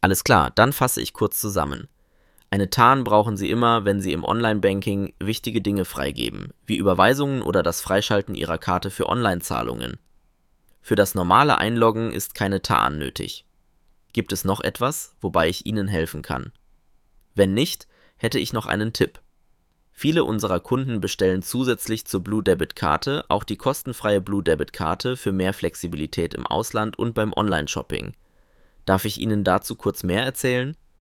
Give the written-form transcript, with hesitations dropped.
Alles klar, dann fasse ich kurz zusammen. Eine TAN brauchen Sie immer, wenn Sie im Online-Banking wichtige Dinge freigeben, wie Überweisungen oder das Freischalten Ihrer Karte für Online-Zahlungen. Für das normale Einloggen ist keine TAN nötig. Gibt es noch etwas, wobei ich Ihnen helfen kann? Wenn nicht, hätte ich noch einen Tipp. Viele unserer Kunden bestellen zusätzlich zur Blue Debit Karte auch die kostenfreie Blue Debit Karte für mehr Flexibilität im Ausland und beim Online-Shopping. Darf ich Ihnen dazu kurz mehr erzählen?